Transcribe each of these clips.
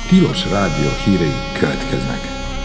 Tilos Rádió hírei következnek.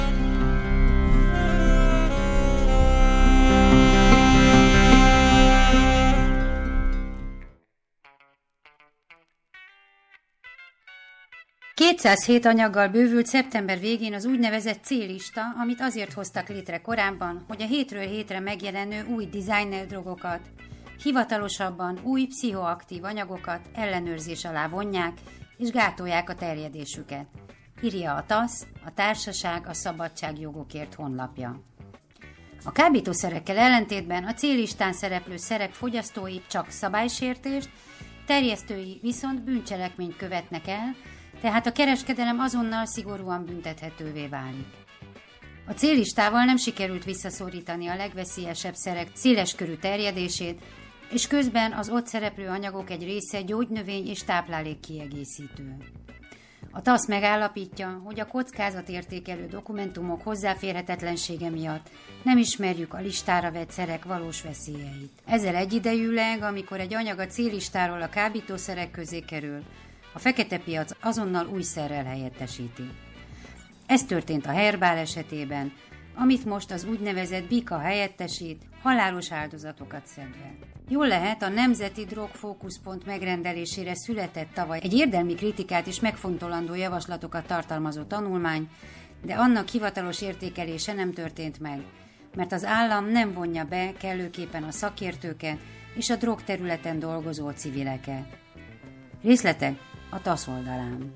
...207 anyaggal bővült szeptember végén az úgynevezett C-lista, amit azért hoztak létre korábban, hogy a hétről hétre megjelenő új designer drogokat, hivatalosabban új pszichoaktív anyagokat ellenőrzés alá vonják és gátolják a terjedésüket. Írja a TASZ, a Társaság a Szabadságjogokért honlapja. A kábítószerekkel ellentétben a C-listán szereplő szerek fogyasztói csak szabálysértést, terjesztői viszont bűncselekményt követnek el, tehát a kereskedelem azonnal szigorúan büntethetővé válik. A C-listával nem sikerült visszaszorítani a legveszélyesebb szerek széleskörű terjedését, és közben az ott szereplő anyagok egy része gyógynövény és táplálékkiegészítő. A TASZ megállapítja, hogy a kockázatértékelő dokumentumok hozzáférhetetlensége miatt nem ismerjük a listára vett szerek valós veszélyeit. Ezzel egyidejűleg, amikor egy anyag a C-listáról a kábítószerek közé kerül, a fekete piac azonnal új szerrel helyettesíti. Ez történt a Herbal esetében, amit most az úgynevezett Bika helyettesít, halálos áldozatokat szedve. Jól lehet, a Nemzeti Drogfókuszpont megrendelésére született tavaly egy érdemi kritikát és megfontolandó javaslatokat tartalmazó tanulmány, de annak hivatalos értékelése nem történt meg, mert az állam nem vonja be kellőképpen a szakértőket és a drogterületen dolgozó civileket. Részletek a TASZ oldalán.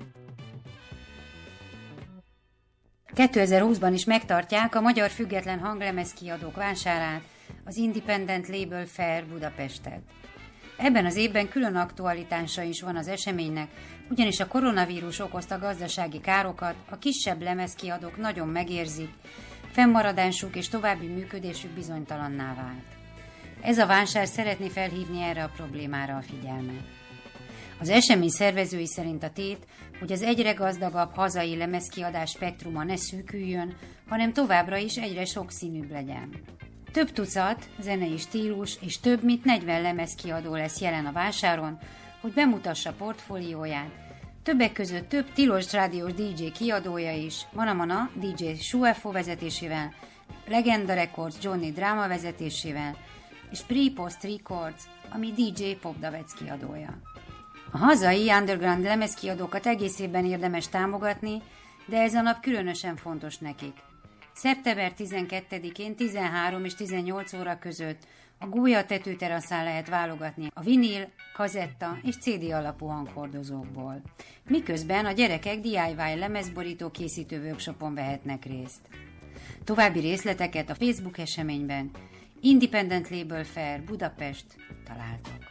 2020-ban is megtartják a magyar független hanglemezkiadók vásárát, az Independent Label Fair Budapestet. Ebben az évben külön aktualitása is van az eseménynek, ugyanis a koronavírus okozta gazdasági károkat a kisebb lemezkiadók nagyon megérzik, fennmaradásuk és további működésük bizonytalanná vált. Ez a vásár szeretné felhívni erre a problémára a figyelmet. Az esemény szervezői szerint a tét, hogy az egyre gazdagabb hazai lemezkiadás spektruma ne szűküljön, hanem továbbra is egyre sokszínűbb legyen. Több tucat zenei stílus és több mint 40 lemezkiadó lesz jelen a vásáron, hogy bemutassa portfólióját. Többek között több tilos rádiós DJ kiadója is, Manamana DJ Shuefo vezetésével, Legenda Records Johnny Drama vezetésével, és Pre-Post Records, ami DJ Popdavec kiadója. A hazai underground lemezkiadókat egész évben érdemes támogatni, de ez a nap különösen fontos nekik. Szeptember 12-én 13 és 18 óra között a Gólya tetőteraszán lehet válogatni a vinil, kazetta és CD alapú hanghordozókból. Miközben a gyerekek DIY lemezborító készítő workshopon vehetnek részt. További részleteket a Facebook eseményben Independent Label Fair Budapest találtok.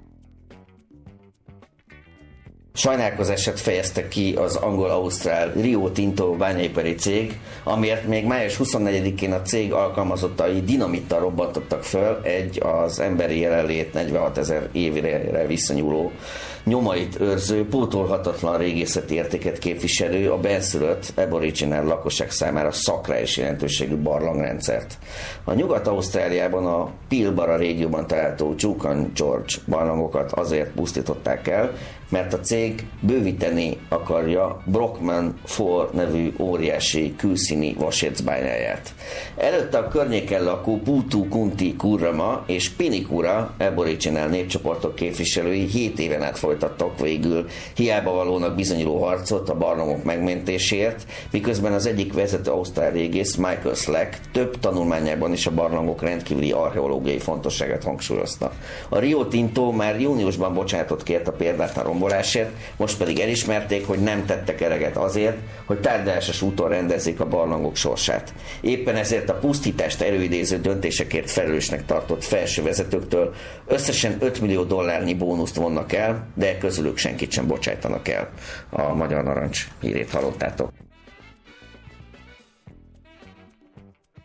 Sajnálkozását fejezte ki az angol-ausztrál Rio Tinto bányaipari cég, amiért még május 24-én a cég alkalmazottai dinamittal robbantottak föl egy az emberi jelenlét 46 000 évre visszanyúló nyomait őrző, pótolhatatlan régészeti értéket képviselő, a benszülött aboriginál lakosság számára szakrális jelentőségű barlangrendszert. A Nyugat-Ausztráliában a Pilbara régióban található Juukan Gorge barlangokat azért pusztították el, mert a cég bővíteni akarja Brockman 4 nevű óriási külszíni vasércbányáját. Előtte a környéken lakó Putu Kunti Kurrama és Pinikura aboriginál népcsoportok képviselői 7 éven át folytattak végül hiába valónak bizonyuló harcot a barlangok megmentésért, miközben az egyik vezető ausztrál régész Michael Slack több tanulmányában is a barlangok rendkívüli archeológiai fontosságát hangsúlyozta. A Rio Tinto már júniusban bocsánatot kért a példátlan rombolásért, most pedig elismerték, hogy nem tettek eleget azért, hogy tárgyalásos úton rendezzék a barlangok sorsát. Éppen ezért a pusztítást előidéző döntésekért felelősnek tartott felső vezetőktől összesen $5 millió bónuszt vonnak el, de közülük senkit sem bocsájtanak el. A Magyar Narancs hírét hallottátok.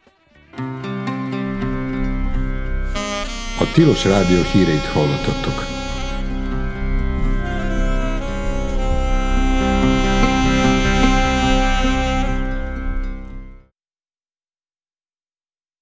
A Tilos Rádió híreit hallottatok.